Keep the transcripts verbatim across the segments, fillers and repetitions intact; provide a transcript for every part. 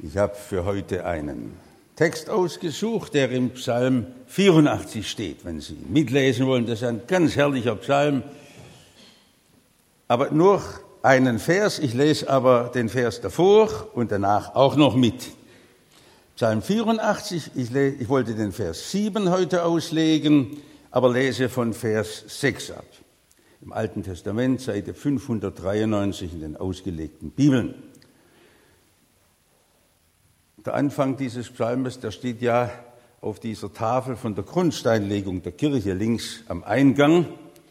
Ich habe für heute einen Text ausgesucht, der im Psalm vierundachtzig steht, wenn Sie mitlesen wollen. Das ist ein ganz herrlicher Psalm, aber nur einen Vers. Ich lese aber den Vers davor und danach auch noch mit. Psalm vierundachtzig, ich, lese, ich wollte den Vers sieben heute auslegen, aber lese von Vers sechs ab. Im Alten Testament, Seite fünfhundertdreiundneunzig in den ausgelegten Bibeln. Der Anfang dieses Psalmes, der steht ja auf dieser Tafel von der Grundsteinlegung der Kirche links am Eingang.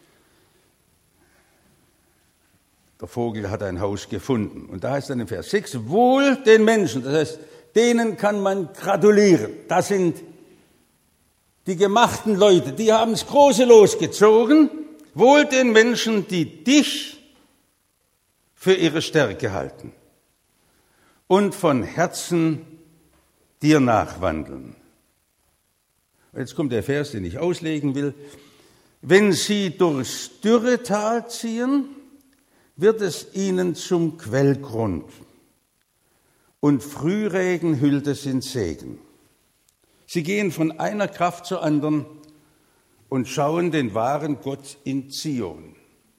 Der Vogel hat ein Haus gefunden. Und da heißt dann in Vers sechs, wohl den Menschen, das heißt, denen kann man gratulieren. Das sind die gemachten Leute, die haben das große Los gezogen. Wohl den Menschen, die dich für ihre Stärke halten und von Herzen dir nachwandeln. Jetzt kommt der Vers, den ich auslegen will. Wenn sie durchs Dürretal ziehen, wird es ihnen zum Quellgrund und Frühregen hüllt es in Segen. Sie gehen von einer Kraft zur anderen und schauen den wahren Gott in Zion.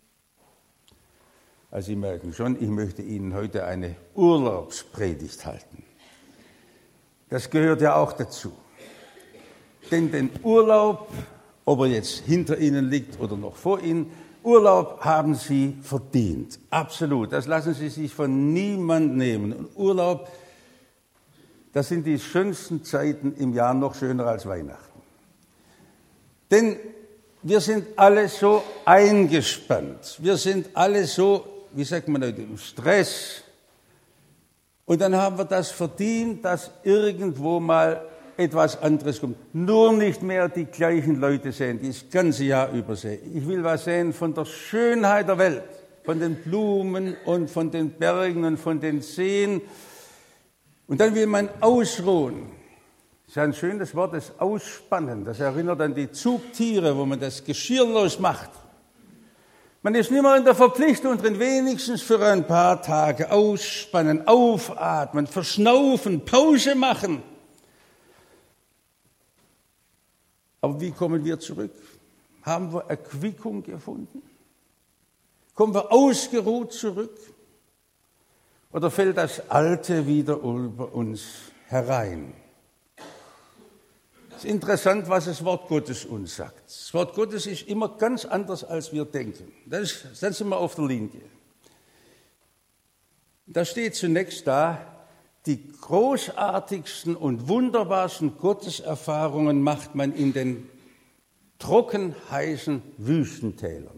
Also Sie merken schon, ich möchte Ihnen heute eine Urlaubspredigt halten. Das gehört ja auch dazu. Denn den Urlaub, ob er jetzt hinter Ihnen liegt oder noch vor Ihnen, Urlaub haben Sie verdient. Absolut. Das lassen Sie sich von niemand nehmen. Und Urlaub, das sind die schönsten Zeiten im Jahr, noch schöner als Weihnachten. Denn wir sind alle so eingespannt. Wir sind alle so, wie sagt man heute, im Stress. Und dann haben wir das verdient, dass irgendwo mal etwas anderes kommt. Nur nicht mehr die gleichen Leute sehen, die das ganze Jahr über sehen. Ich will was sehen von der Schönheit der Welt, von den Blumen und von den Bergen und von den Seen. Und dann will man ausruhen. Das ist ein schönes Wort, das Ausspannen. Das erinnert an die Zugtiere, wo man das Geschirr losmacht. Man ist nicht mehr in der Verpflichtung drin, wenigstens für ein paar Tage ausspannen, aufatmen, verschnaufen, Pause machen. Aber wie kommen wir zurück? Haben wir Erquickung gefunden? Kommen wir ausgeruht zurück? Oder fällt das Alte wieder über uns herein? Es ist interessant, was das Wort Gottes uns sagt. Das Wort Gottes ist immer ganz anders, als wir denken. Das ist, dann sind wir auf der Linie. Da steht zunächst da, die großartigsten und wunderbarsten Gotteserfahrungen macht man in den trocken heißen Wüstentälern.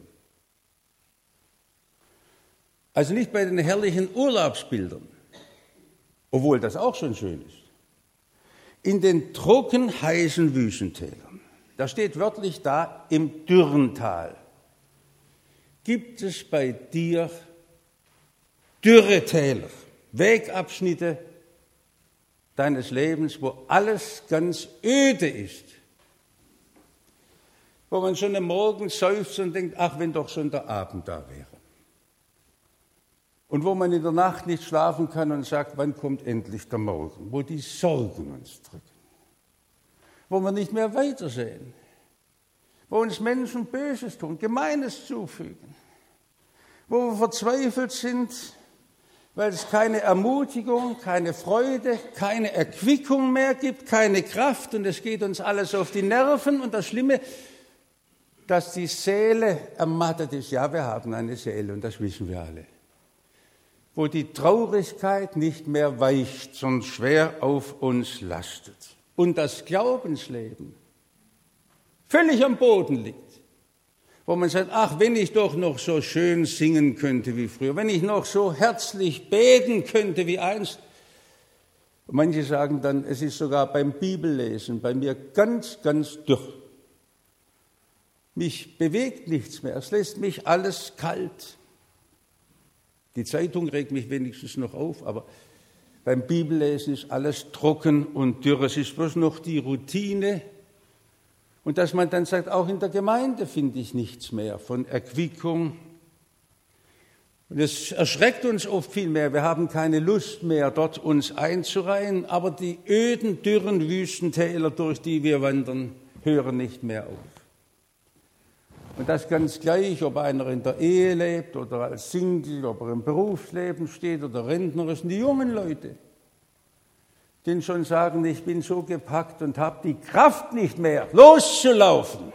Also nicht bei den herrlichen Urlaubsbildern, obwohl das auch schon schön ist. In den trocken heißen Wüstentälern, da steht wörtlich da, im Dürrental, gibt es bei dir Dürretäler, Wegabschnitte deines Lebens, wo alles ganz öde ist, wo man schon am Morgen seufzt und denkt, ach, wenn doch schon der Abend da wäre. Und wo man in der Nacht nicht schlafen kann und sagt, wann kommt endlich der Morgen, wo die Sorgen uns drücken, wo wir nicht mehr weitersehen, wo uns Menschen Böses tun, Gemeines zufügen, wo wir verzweifelt sind, weil es keine Ermutigung, keine Freude, keine Erquickung mehr gibt, keine Kraft und es geht uns alles auf die Nerven. Und das Schlimme, dass die Seele ermattet ist. Ja, wir haben eine Seele und das wissen wir alle. Wo die Traurigkeit nicht mehr weicht, sondern schwer auf uns lastet. Und das Glaubensleben völlig am Boden liegt. Wo man sagt, ach, wenn ich doch noch so schön singen könnte wie früher, wenn ich noch so herzlich beten könnte wie einst. Und manche sagen dann, es ist sogar beim Bibellesen bei mir ganz, ganz dürr. Mich bewegt nichts mehr, es lässt mich alles kalt. Die Zeitung regt mich wenigstens noch auf, aber beim Bibellesen ist alles trocken und dürr. Es ist bloß noch die Routine. Und dass man dann sagt, auch in der Gemeinde finde ich nichts mehr von Erquickung. Und es erschreckt uns oft viel mehr. Wir haben keine Lust mehr, dort uns einzureihen, aber die öden, dürren Wüstentäler, durch die wir wandern, hören nicht mehr auf. Und das ganz gleich, ob einer in der Ehe lebt oder als Single, ob er im Berufsleben steht oder Rentner ist. Und die jungen Leute, die schon sagen, ich bin so gepackt und habe die Kraft nicht mehr, loszulaufen.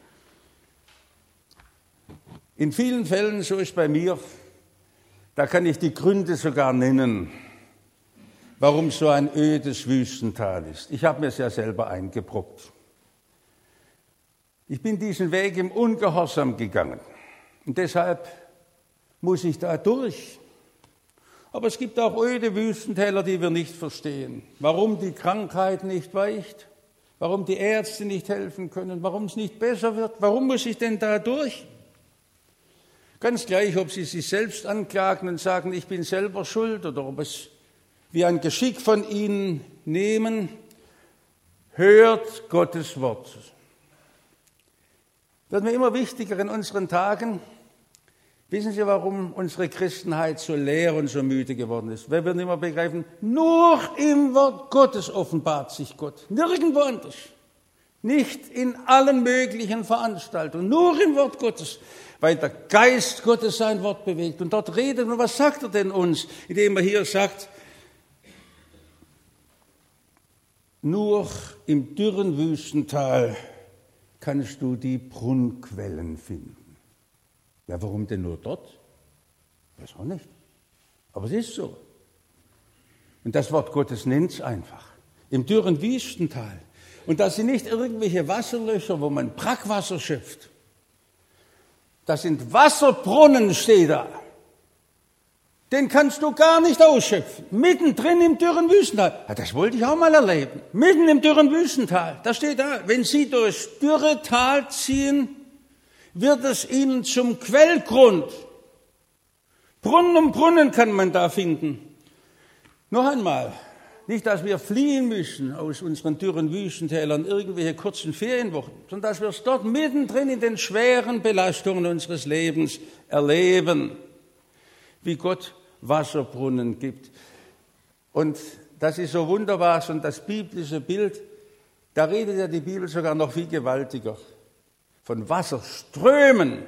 In vielen Fällen, so ist bei mir, da kann ich die Gründe sogar nennen, warum so ein ödes Wüstental ist. Ich habe mir es ja selber eingebrockt. Ich bin diesen Weg im Ungehorsam gegangen und deshalb muss ich da durch. Aber es gibt auch öde Wüstentäler, die wir nicht verstehen. Warum die Krankheit nicht weicht, warum die Ärzte nicht helfen können, warum es nicht besser wird, warum muss ich denn da durch? Ganz gleich, ob sie sich selbst anklagen und sagen, ich bin selber schuld, oder ob es wie ein Geschick von ihnen nehmen, hört Gottes Wort. Wird mir immer wichtiger in unseren Tagen. Wissen Sie, warum unsere Christenheit so leer und so müde geworden ist? Weil wir nicht mehr begreifen, nur im Wort Gottes offenbart sich Gott, nirgendwo anders. Nicht in allen möglichen Veranstaltungen, nur im Wort Gottes, weil der Geist Gottes sein Wort bewegt und dort redet. Und was sagt er denn uns, indem er hier sagt, nur im dürren Wüstental kannst du die Brunnenquellen finden. Ja, warum denn nur dort? Weiß auch nicht. Aber es ist so. Und das Wort Gottes nennt es einfach. Im dürren Wüstental. Und das sind nicht irgendwelche Wasserlöcher, wo man Brackwasser schöpft. Das sind Wasserbrunnen, steht da. Den kannst du gar nicht ausschöpfen. Mittendrin im dürren Wüstental. Ja, das wollte ich auch mal erleben. Mitten im dürren Wüstental. Da steht da, wenn Sie durchs dürre Tal ziehen, wird es Ihnen zum Quellgrund. Brunnen um Brunnen kann man da finden. Noch einmal, nicht, dass wir fliehen müssen aus unseren dürren Wüstentälern, irgendwelche kurzen Ferienwochen, sondern dass wir es dort mittendrin in den schweren Belastungen unseres Lebens erleben, wie Gott Wasserbrunnen gibt. Und das ist so wunderbar, und das biblische Bild, da redet ja die Bibel sogar noch viel gewaltiger von Wasserströmen.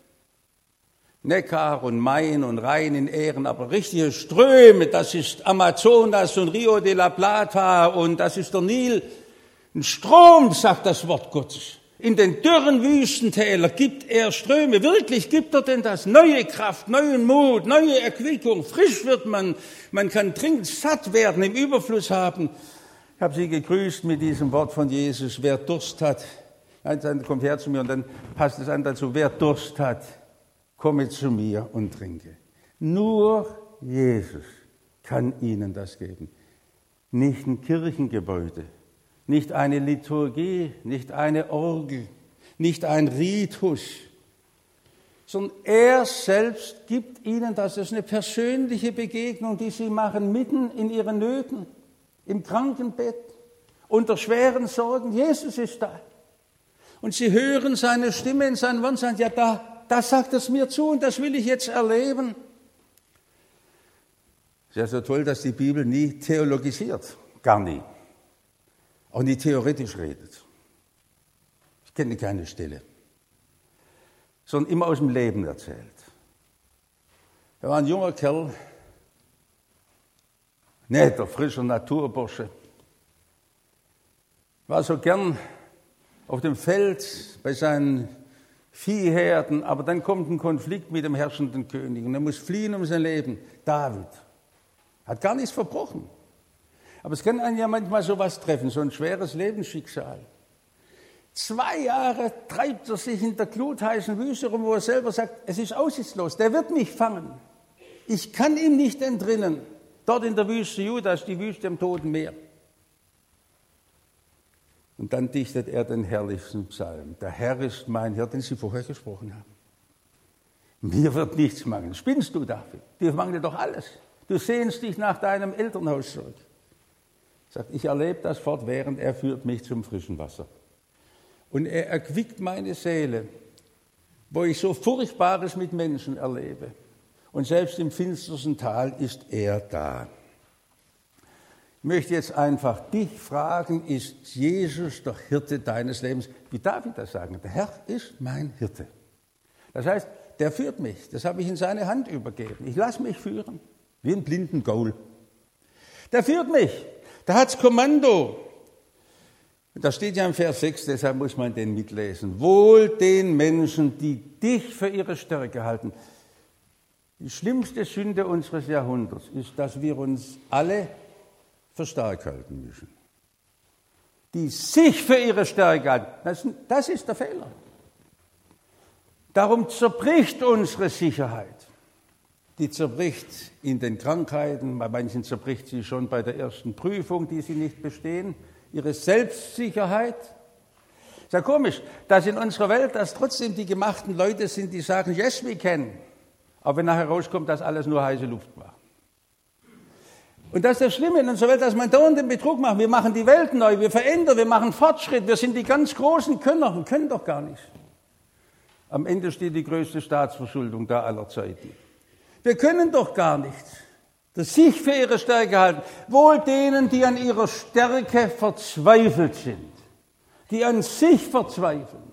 Neckar und Main und Rhein in Ehren, aber richtige Ströme, das ist Amazonas und Rio de la Plata und das ist der Nil. Ein Strom, sagt das Wort Gottes. In den dürren Wüstentälern gibt er Ströme. Wirklich gibt er denn das? Neue Kraft, neuen Mut, neue Erquickung. Frisch wird man, man kann dringend satt werden, im Überfluss haben. Ich habe Sie gegrüßt mit diesem Wort von Jesus. Wer Durst hat, dann kommt her zu mir und dann passt es an dazu. Wer Durst hat, komme zu mir und trinke. Nur Jesus kann Ihnen das geben. Nicht ein Kirchengebäude, nicht eine Liturgie, nicht eine Orgel, nicht ein Ritus, sondern er selbst gibt Ihnen das. Das ist eine persönliche Begegnung, die Sie machen mitten in Ihren Nöten, im Krankenbett, unter schweren Sorgen. Jesus ist da. Und Sie hören seine Stimme in seinen Worten, sagen, ja, da, das sagt es mir zu und das will ich jetzt erleben. Es ist ja so toll, dass die Bibel nie theologisiert, gar nie. Auch nie theoretisch redet. Ich kenne keine Stelle, sondern immer aus dem Leben erzählt. Er war ein junger Kerl, netter, frischer Naturbursche. War so gern auf dem Feld bei seinen Viehherden, aber dann kommt ein Konflikt mit dem herrschenden König und er muss fliehen um sein Leben. David hat gar nichts verbrochen. Aber es kann einen ja manchmal sowas treffen, so ein schweres Lebensschicksal. Zwei Jahre treibt er sich in der glutheißen Wüste rum, wo er selber sagt, es ist aussichtslos, der wird mich fangen. Ich kann ihm nicht entrinnen. Dort in der Wüste Judas, die Wüste am Toten Meer. Und dann dichtet er den herrlichsten Psalm. Der Herr ist mein Herr, den Sie vorher gesprochen haben. Mir wird nichts mangeln. Spinnst du, David? Dir mangelt doch alles. Du sehnst dich nach deinem Elternhaus zurück. Sagt, ich erlebe das fortwährend, er führt mich zum frischen Wasser. Und er erquickt meine Seele, wo ich so Furchtbares mit Menschen erlebe. und selbst im finstersten Tal ist er da. Ich möchte jetzt einfach dich fragen, ist Jesus der Hirte deines Lebens? Wie David das sagen, der Herr ist mein Hirte. Das heißt, der führt mich, das habe ich in seine Hand übergeben. Ich lasse mich führen, wie ein blinden Gaul. Der führt mich, der hat's Kommando. Das steht ja im Vers sechs, deshalb muss man den mitlesen. Wohl den Menschen, die dich für ihre Stärke halten. Die schlimmste Sünde unseres Jahrhunderts ist, dass wir uns alle für stark halten müssen. Die sich für ihre Stärke halten, das, das ist der Fehler. Darum zerbricht unsere Sicherheit. Die zerbricht in den Krankheiten, bei manchen zerbricht sie schon bei der ersten Prüfung, die sie nicht bestehen. Ihre Selbstsicherheit. Ist ja komisch, dass in unserer Welt, dass trotzdem die gemachten Leute sind, die sagen, yes, we can. Aber wenn nachher rauskommt, dass alles nur heiße Luft war. Und das ist das Schlimme in unserer Welt, dass man dauernd den Betrug macht. Wir machen die Welt neu, wir verändern, wir machen Fortschritt, wir sind die ganz großen Könner und können doch gar nichts. Am Ende steht die größte Staatsverschuldung da aller Zeiten. Wir können doch gar nichts. Das sich für ihre Stärke halten. Wohl denen, die an ihrer Stärke verzweifelt sind. Die an sich verzweifeln.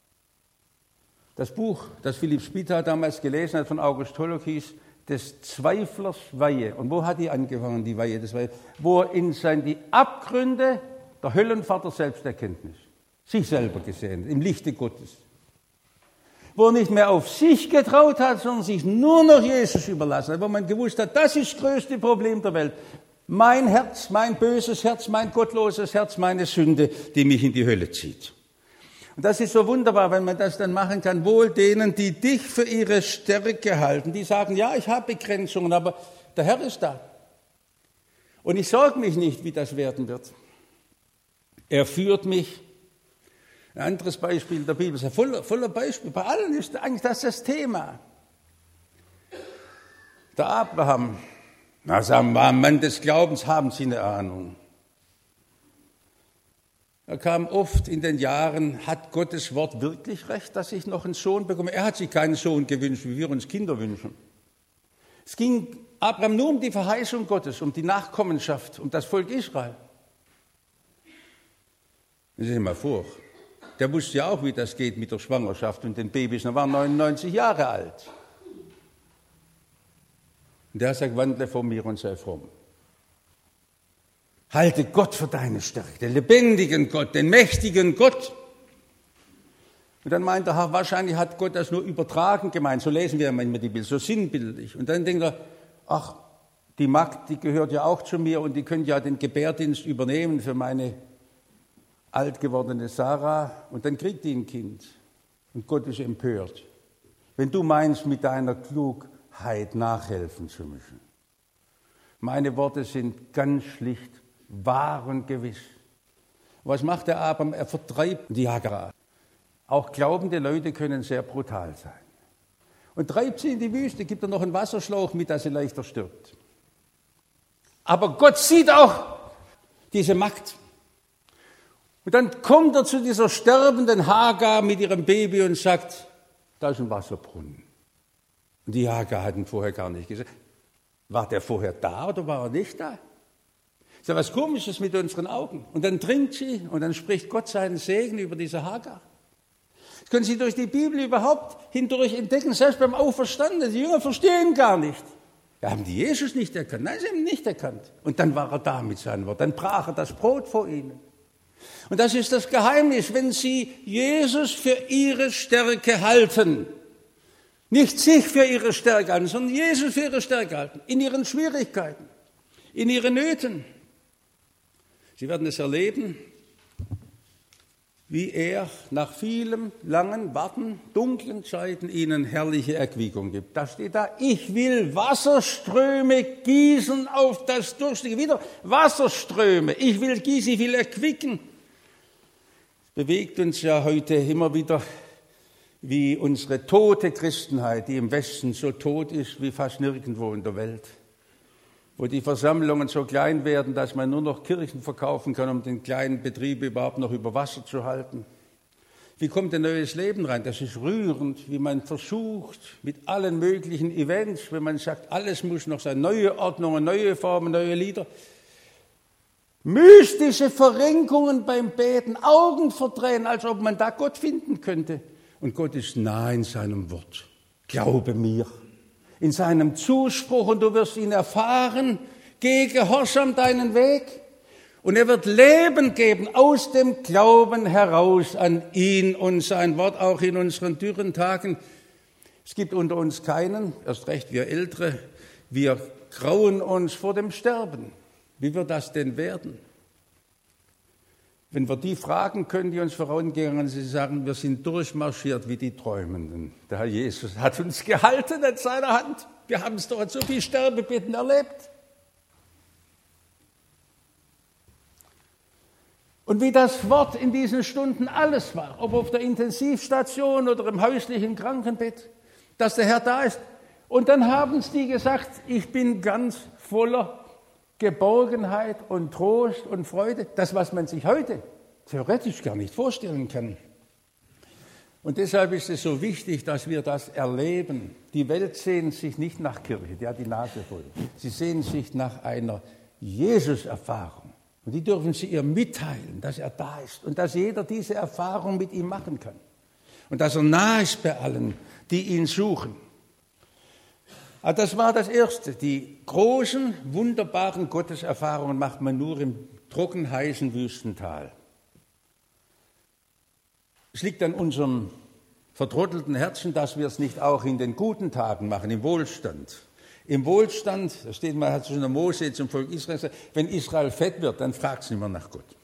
Das Buch, das Philipp Spitta damals gelesen hat von August Hollock hieß, des Zweiflers Weihe. Und wo hat die angefangen, die Weihe des Weihe? Wo er in sein, die Abgründe der Höllenvater Selbsterkenntnis, sich selber gesehen, im Lichte Gottes. Wo er nicht mehr auf sich getraut hat, sondern sich nur noch Jesus überlassen hat, wo man gewusst hat, das ist das größte Problem der Welt. Mein Herz, mein böses Herz, mein gottloses Herz, meine Sünde, die mich in die Hölle zieht. Und das ist so wunderbar, wenn man das dann machen kann. Wohl denen, die dich für ihre Stärke halten, die sagen, ja, ich habe Begrenzungen, aber der Herr ist da. Und ich sorge mich nicht, wie das werden wird. Er führt mich. Ein anderes Beispiel der Bibel, ist ja voller, voller Beispiele. Bei allen ist eigentlich das das Thema. Der Abraham, na sagen wir, Mann des Glaubens, haben Sie eine Ahnung. Er kam oft in den Jahren, hat Gottes Wort wirklich recht, dass ich noch einen Sohn bekomme? Er hat sich keinen Sohn gewünscht, wie wir uns Kinder wünschen. Es ging Abraham nur um die Verheißung Gottes, um die Nachkommenschaft, um das Volk Israel. Stellen Sie mal vor. Der wusste ja auch, wie das geht mit der Schwangerschaft und den Babys. Er war neunundneunzig Jahre alt. Und der sagt, wandle vor mir und sei fromm. Halte Gott für deine Stärke, den lebendigen Gott, den mächtigen Gott. Und dann meint er, wahrscheinlich hat Gott das nur übertragen gemeint. So lesen wir manchmal die Bilder, so sinnbildlich. Und dann denkt er, ach, die Magd, die gehört ja auch zu mir und die könnte ja den Gebärdienst übernehmen für meine alt gewordene Sarah, und dann kriegt die ein Kind. Und Gott ist empört. Wenn du meinst, mit deiner Klugheit nachhelfen zu müssen. Meine Worte sind ganz schlicht, wahr und gewiss. Was macht der Abraham? Er vertreibt die Hagar. Auch glaubende Leute können sehr brutal sein. Und treibt sie in die Wüste, gibt er noch einen Wasserschlauch mit, dass sie leichter stirbt. Aber Gott sieht auch diese Magd. Und dann kommt er zu dieser sterbenden Hagar mit ihrem Baby und sagt, da ist ein Wasserbrunnen. Und die Hagar hat ihn vorher gar nicht gesehen. War der vorher da oder war er nicht da? Ist ja was Komisches mit unseren Augen. Und dann trinkt sie und dann spricht Gott seinen Segen über diese Hagar. Das können Sie durch die Bibel überhaupt hindurch entdecken, selbst beim Auferstandenen. Die Jünger verstehen gar nicht. Ja, haben die Jesus nicht erkannt? Nein, sie haben ihn nicht erkannt. Und dann war er da mit seinem Wort. Dann brach er das Brot vor ihnen. Und das ist das Geheimnis, wenn Sie Jesus für Ihre Stärke halten. Nicht sich für Ihre Stärke halten, sondern Jesus für Ihre Stärke halten. In Ihren Schwierigkeiten, in Ihren Nöten. Sie werden es erleben, wie er nach vielem langen Warten, dunklen Zeiten Ihnen herrliche Erquickung gibt. Da steht da, ich will Wasserströme gießen auf das Durstige. Wieder Wasserströme. Ich will gießen, ich will erquicken. Es bewegt uns ja heute immer wieder, wie unsere tote Christenheit, die im Westen so tot ist wie fast nirgendwo in der Welt. Wo die Versammlungen so klein werden, dass man nur noch Kirchen verkaufen kann, um den kleinen Betrieb überhaupt noch über Wasser zu halten. Wie kommt ein neues Leben rein? Das ist rührend, wie man versucht, mit allen möglichen Events, wenn man sagt, alles muss noch sein, neue Ordnungen, neue Formen, neue Lieder. Mystische Verrenkungen beim Beten, Augen verdrehen, als ob man da Gott finden könnte. Und Gott ist nah in seinem Wort. Glaube mir. In seinem Zuspruch, und du wirst ihn erfahren. Geh gehorsam deinen Weg. Und er wird Leben geben aus dem Glauben heraus an ihn und sein Wort, auch in unseren dürren Tagen. Es gibt unter uns keinen, erst recht wir Ältere, wir grauen uns vor dem Sterben. Wie wird das denn werden? Wenn wir die fragen können, die uns vorangegangen sind, sie sagen, wir sind durchmarschiert wie die Träumenden. Der Herr Jesus hat uns gehalten an seiner Hand. Wir haben es doch so viel Sterbebetten erlebt. Und wie das Wort in diesen Stunden alles war, ob auf der Intensivstation oder im häuslichen Krankenbett, dass der Herr da ist. Und dann haben es die gesagt, ich bin ganz voller Geborgenheit und Trost und Freude. Das, was man sich heute theoretisch gar nicht vorstellen kann. Und deshalb ist es so wichtig, dass wir das erleben. Die Welt sehnt sich nicht nach Kirche, die hat die Nase voll. Sie sehnt sich nach einer Jesus-Erfahrung. Und die dürfen sie ihr mitteilen, dass er da ist und dass jeder diese Erfahrung mit ihm machen kann. Und dass er nah ist bei allen, die ihn suchen. Aber das war das Erste. Die großen, wunderbaren Gotteserfahrungen macht man nur im trockenheißen Wüstental. Es liegt an unserem vertrottelten Herzen, dass wir es nicht auch in den guten Tagen machen, im Wohlstand. Im Wohlstand, da steht mal, hat schon der Mose zum Volk Israel gesagt, wenn Israel fett wird, dann fragt es nicht mehr nach Gott.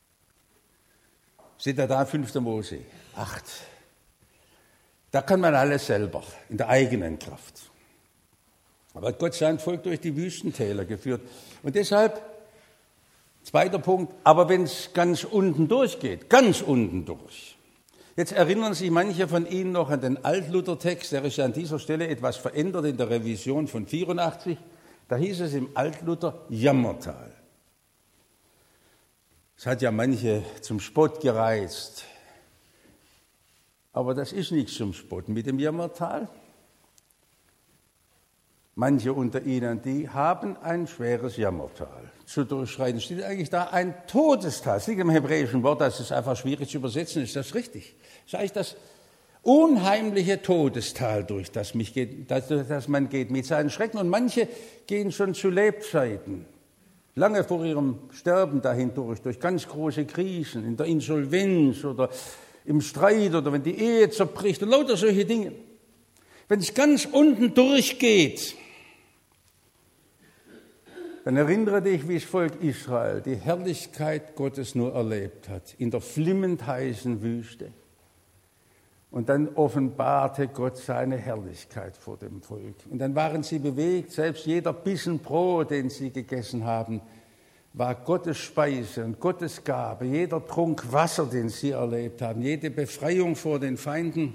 Steht da da, fünfter Mose, acht. Da kann man alles selber, in der eigenen Kraft. Aber Gott sein Volk durch die Wüstentäler geführt. Und deshalb, zweiter Punkt, aber wenn es ganz unten durchgeht, ganz unten durch. Jetzt erinnern sich manche von Ihnen noch an den Altluther-Text, der ist an dieser Stelle etwas verändert in der Revision von vierundachtzig. Da hieß es im Altluther Jammertal. Das hat ja manche zum Spott gereizt. Aber das ist nichts zum Spotten mit dem Jammertal. Manche unter Ihnen, die haben ein schweres Jammertal zu durchschreiten. Steht eigentlich da ein Todestal. Es liegt im hebräischen Wort, das ist einfach schwierig zu übersetzen. Ist das richtig? Das ist eigentlich das unheimliche Todestal, durch das, mich geht, das, das man geht mit seinen Schrecken. Und manche gehen schon zu Lebzeiten, lange vor ihrem Sterben dahin durch, durch ganz große Krisen, in der Insolvenz oder im Streit oder wenn die Ehe zerbricht und lauter solche Dinge. Wenn es ganz unten durchgeht, dann erinnere dich, wie das Volk Israel die Herrlichkeit Gottes nur erlebt hat, in der flimmend heißen Wüste. Und dann offenbarte Gott seine Herrlichkeit vor dem Volk. Und dann waren sie bewegt, selbst jeder Bissen Brot, den sie gegessen haben, war Gottes Speise und Gottes Gabe. Jeder Trunk Wasser, den sie erlebt haben, jede Befreiung vor den Feinden.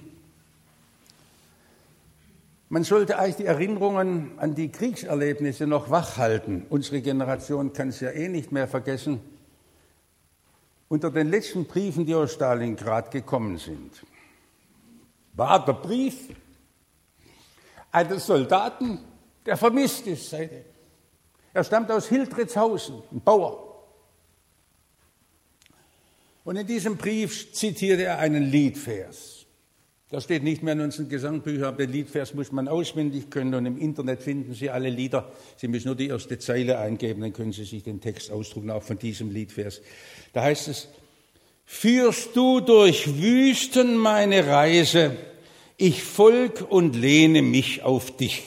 Man sollte eigentlich die Erinnerungen an die Kriegserlebnisse noch wachhalten. Unsere Generation kann es ja eh nicht mehr vergessen. Unter den letzten Briefen, die aus Stalingrad gekommen sind, war der Brief eines Soldaten, der vermisst ist seitdem. Er stammt aus Hildritzhausen, ein Bauer. Und in diesem Brief zitierte er einen Liedvers. Das steht nicht mehr in unseren Gesangbüchern, aber den Liedvers muss man auswendig können und im Internet finden Sie alle Lieder. Sie müssen nur die erste Zeile eingeben, dann können Sie sich den Text ausdrucken, auch von diesem Liedvers. Da heißt es, führst du durch Wüsten meine Reise, ich folg und lehne mich auf dich.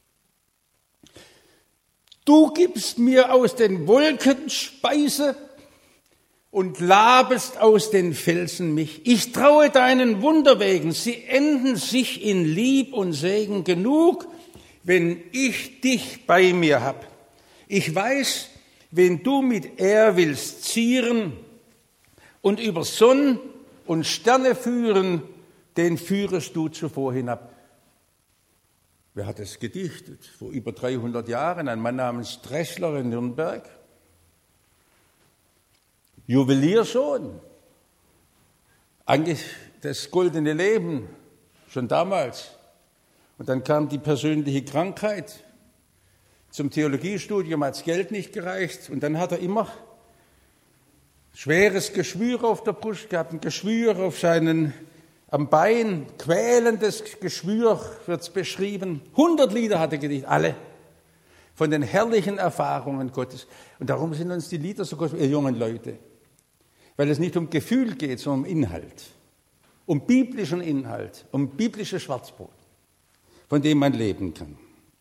Du gibst mir aus den Wolken Speise und labest aus den Felsen mich. Ich traue deinen Wunderwegen, sie enden sich in Lieb und Segen genug, wenn ich dich bei mir hab. Ich weiß, wen du mit Ehr willst zieren und über Sonn und Sterne führen, den führest du zuvor hinab. Wer hat es gedichtet? Vor über dreihundert Jahren, ein Mann namens Dressler in Nürnberg. Juweliersohn. Eigentlich das goldene Leben, schon damals. Und dann kam die persönliche Krankheit. Zum Theologiestudium hat das Geld nicht gereicht. Und dann hat er immer schweres Geschwür auf der Brust gehabt, ein Geschwür auf seinen, am Bein, quälendes Geschwür wird es beschrieben. Hundert Lieder hat er gedichtet, alle. Von den herrlichen Erfahrungen Gottes. Und darum sind uns die Lieder so gut, ihr jungen Leute. Weil es nicht um Gefühl geht, sondern um Inhalt. Um biblischen Inhalt, um biblisches Schwarzbrot, von dem man leben kann.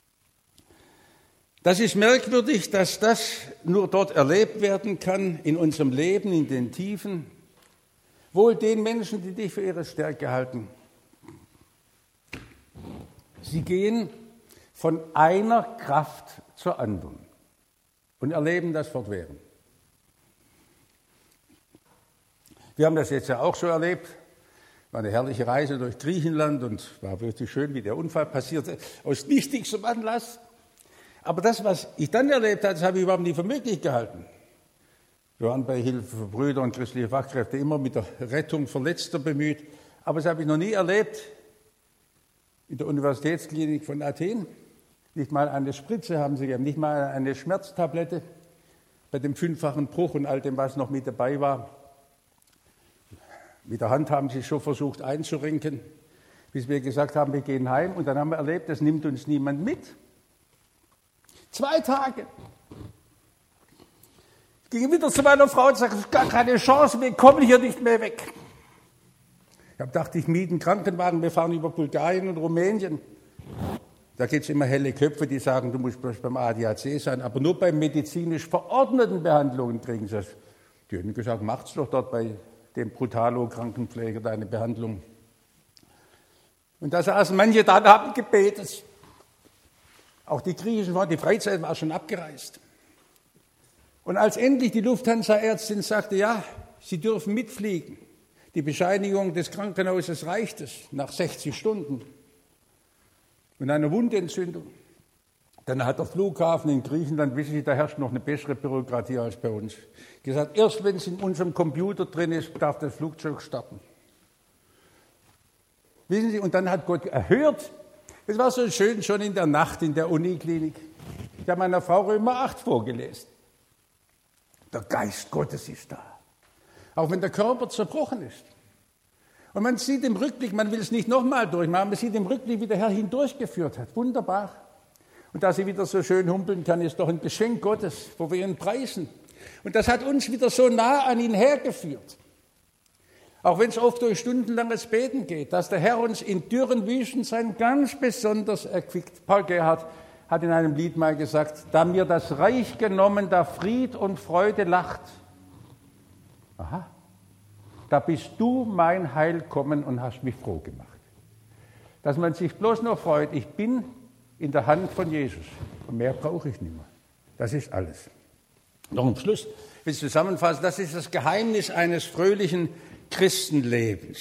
Das ist merkwürdig, dass das nur dort erlebt werden kann, in unserem Leben, in den Tiefen. Wohl den Menschen, die dich für ihre Stärke halten. Sie gehen von einer Kraft zur anderen und erleben das fortwährend. Wir haben das jetzt ja auch so erlebt. War eine herrliche Reise durch Griechenland und war wirklich schön, wie der Unfall passierte, aus nichtigstem Anlass. Aber das, was ich dann erlebt habe, das habe ich überhaupt nicht für möglich gehalten. Wir waren bei Hilfe für Brüder und christliche Fachkräfte immer mit der Rettung Verletzter bemüht. Aber das habe ich noch nie erlebt in der Universitätsklinik von Athen. Nicht mal eine Spritze haben sie gegeben, nicht mal eine Schmerztablette bei dem fünffachen Bruch und all dem, was noch mit dabei war. Mit der Hand haben sie schon versucht einzurenken, bis wir gesagt haben, wir gehen heim. Und dann haben wir erlebt, das nimmt uns niemand mit. Zwei Tage. Ich ging wieder zu meiner Frau und sagte, gar keine Chance, wir kommen hier nicht mehr weg. Ich habe gedacht, ich miete einen Krankenwagen, wir fahren über Bulgarien und Rumänien. Da gibt es immer helle Köpfe, die sagen, du musst bloß beim A D A C sein, aber nur bei medizinisch verordneten Behandlungen kriegen sie das. Die haben gesagt, macht's doch dort bei dem Brutalo-Krankenpfleger deine Behandlung. Und da saßen manche da und haben gebetet. Auch die griechischen waren, die Freizeit war schon abgereist. Und als endlich die Lufthansa-Ärztin sagte, ja, Sie dürfen mitfliegen, die Bescheinigung des Krankenhauses reicht es nach sechzig Stunden und einer Wundentzündung. Dann hat der Flughafen in Griechenland, wissen Sie, da herrscht noch eine bessere Bürokratie als bei uns, gesagt, erst wenn es in unserem Computer drin ist, darf das Flugzeug starten. Wissen Sie, und dann hat Gott erhört. Es war so schön, schon in der Nacht in der Uniklinik. Ich habe meiner Frau Römer acht vorgelesen. Der Geist Gottes ist da. Auch wenn der Körper zerbrochen ist. Und man sieht im Rückblick, man will es nicht nochmal durchmachen, man sieht im Rückblick, wie der Herr hindurchgeführt hat. Wunderbar. Und dass sie wieder so schön humpeln kann, ist doch ein Geschenk Gottes, wo wir ihn preisen. Und das hat uns wieder so nah an ihn hergeführt. Auch wenn es oft durch stundenlanges Beten geht, dass der Herr uns in dürren Wüsten sein ganz besonders erquickt. Paul Gerhardt hat in einem Lied mal gesagt, da mir das Reich genommen, da Fried und Freude lacht. Aha, da bist du mein Heil kommen und hast mich froh gemacht. Dass man sich bloß noch freut, ich bin in der Hand von Jesus. Und mehr brauche ich nicht mehr. Das ist alles. Noch am Schluss will ich zusammenfassen, das ist das Geheimnis eines fröhlichen Christenlebens.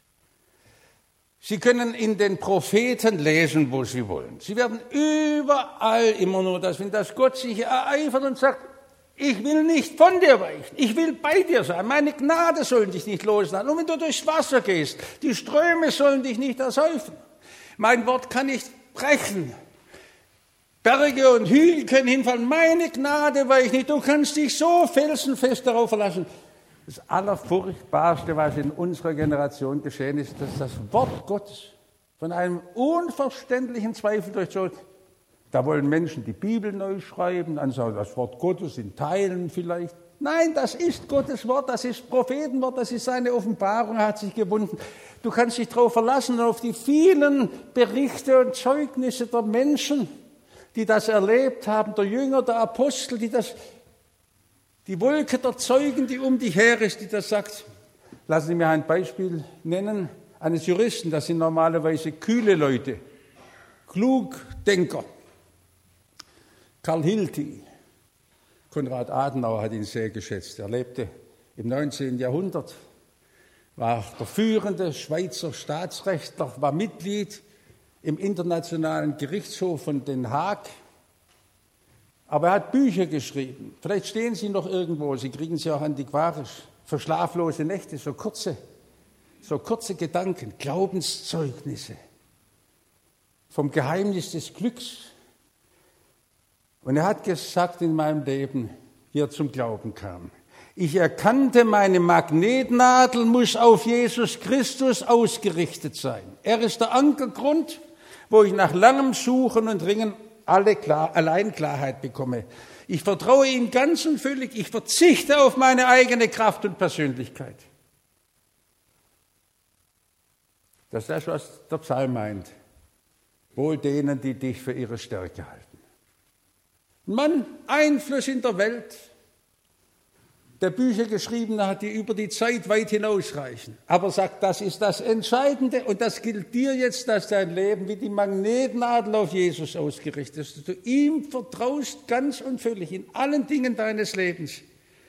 Sie können in den Propheten lesen, wo Sie wollen. Sie werden überall immer nur das finden, dass Gott sich ereifert und sagt, ich will nicht von dir weichen, ich will bei dir sein, meine Gnade soll dich nicht loslassen. Und wenn du durchs Wasser gehst, die Ströme sollen dich nicht ersäufen. Mein Wort kann nicht brechen. Berge und Hügel können hinfallen. Meine Gnade weicht nicht. Du kannst dich so felsenfest darauf verlassen. Das Allerfurchtbarste, was in unserer Generation geschehen ist, dass das Wort Gottes von einem unverständlichen Zweifel durchzogen. Da wollen Menschen die Bibel neu schreiben, dann sagen das Wort Gottes in Teilen vielleicht. Nein, das ist Gottes Wort, das ist Prophetenwort, das ist seine Offenbarung, hat sich gewunden. Du kannst dich darauf verlassen, auf die vielen Berichte und Zeugnisse der Menschen, die das erlebt haben, der Jünger, der Apostel, die das, die Wolke der Zeugen, die um dich her ist, die das sagt. Lassen Sie mir ein Beispiel nennen eines Juristen, das sind normalerweise kühle Leute, Klugdenker. Karl Hilti, Konrad Adenauer hat ihn sehr geschätzt. Er lebte im neunzehnten Jahrhundert, war der führende Schweizer Staatsrechtler, war Mitglied im Internationalen Gerichtshof von Den Haag. Aber er hat Bücher geschrieben. Vielleicht stehen sie noch irgendwo, Sie kriegen sie auch antiquarisch, für schlaflose Nächte, so kurze, so kurze Gedanken, Glaubenszeugnisse vom Geheimnis des Glücks. Und er hat gesagt in meinem Leben, wie er zum Glauben kam: Ich erkannte, meine Magnetnadel muss auf Jesus Christus ausgerichtet sein. Er ist der Ankergrund, wo ich nach langem Suchen und Ringen alle klar, allein Klarheit bekomme. Ich vertraue ihm ganz und völlig. Ich verzichte auf meine eigene Kraft und Persönlichkeit. Das ist das, was der Psalm meint. Wohl denen, die dich für ihre Stärke halten. Ein Mann, Einfluss in der Welt, der Bücher geschrieben hat, die über die Zeit weit hinausreichen. Aber sagt, das ist das Entscheidende und das gilt dir jetzt, dass dein Leben wie die Magnetnadel auf Jesus ausgerichtet ist, dass du ihm vertraust ganz und völlig in allen Dingen deines Lebens.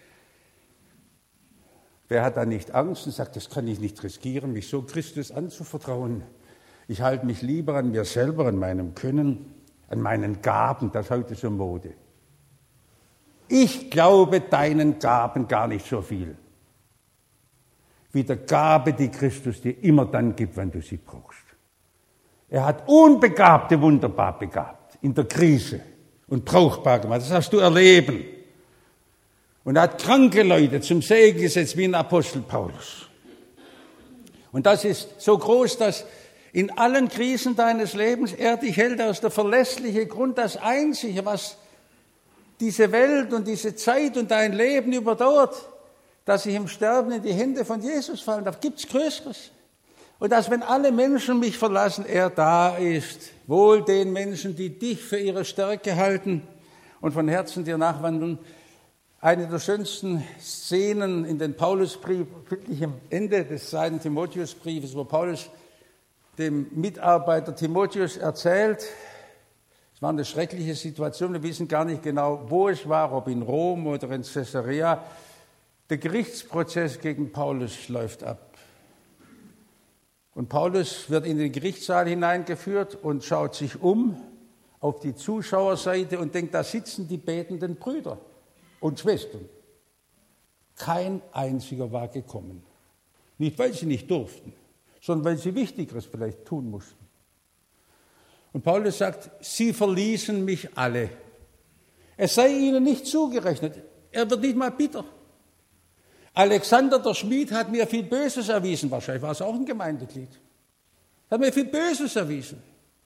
Wer hat da nicht Angst und sagt, das kann ich nicht riskieren, mich so Christus anzuvertrauen? Ich halte mich lieber an mir selber, an meinem Können, an meinen Gaben, das ist heute so Mode. Ich glaube deinen Gaben gar nicht so viel, wie der Gabe, die Christus dir immer dann gibt, wenn du sie brauchst. Er hat Unbegabte wunderbar begabt, in der Krise und brauchbar gemacht. Das hast du erleben. Und er hat kranke Leute zum Segen gesetzt, wie ein Apostel Paulus. Und das ist so groß, dass in allen Krisen deines Lebens er dich hält aus der verlässliche Grund, das Einzige, was diese Welt und diese Zeit und dein Leben überdauert, dass ich im Sterben in die Hände von Jesus fallen darf. Gibt's Größeres? Und dass, wenn alle Menschen mich verlassen, er da ist. Wohl den Menschen, die dich für ihre Stärke halten und von Herzen dir nachwandeln. Eine der schönsten Szenen in den Paulusbrief, wirklich am Ende des zweiten Timotheusbriefes, wo Paulus dem Mitarbeiter Timotheus erzählt, es war eine schreckliche Situation, wir wissen gar nicht genau, wo es war, ob in Rom oder in Caesarea. Der Gerichtsprozess gegen Paulus läuft ab. Und Paulus wird in den Gerichtssaal hineingeführt und schaut sich um auf die Zuschauerseite und denkt, da sitzen die betenden Brüder und Schwestern. Kein einziger war gekommen. Nicht, weil sie nicht durften, sondern weil sie Wichtigeres vielleicht tun mussten. Und Paulus sagt, sie verließen mich alle. Es sei ihnen nicht zugerechnet. Er wird nicht mal bitter. Alexander der Schmied hat mir viel Böses erwiesen. Wahrscheinlich war es auch ein Gemeindeglied. Er hat mir viel Böses erwiesen.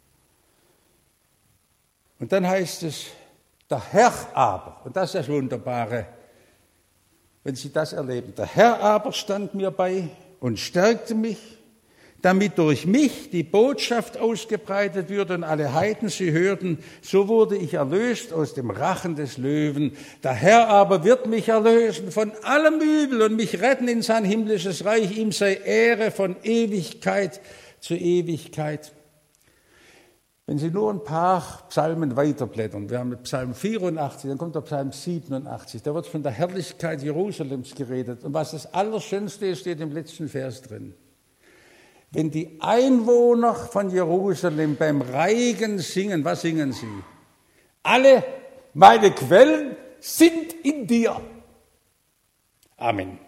Und dann heißt es, der Herr aber, und das ist das Wunderbare, wenn Sie das erleben, der Herr aber stand mir bei und stärkte mich, damit durch mich die Botschaft ausgebreitet würde und alle Heiden sie hörten. So wurde ich erlöst aus dem Rachen des Löwen. Der Herr aber wird mich erlösen von allem Übel und mich retten in sein himmlisches Reich. Ihm sei Ehre von Ewigkeit zu Ewigkeit. Wenn Sie nur ein paar Psalmen weiterblättern, wir haben Psalm vierundachtzig, dann kommt der Psalm siebenundachtzig, da wird von der Herrlichkeit Jerusalems geredet. Und was das Allerschönste ist, steht im letzten Vers drin. Wenn die Einwohner von Jerusalem beim Reigen singen, was singen sie? Alle meine Quellen sind in dir. Amen.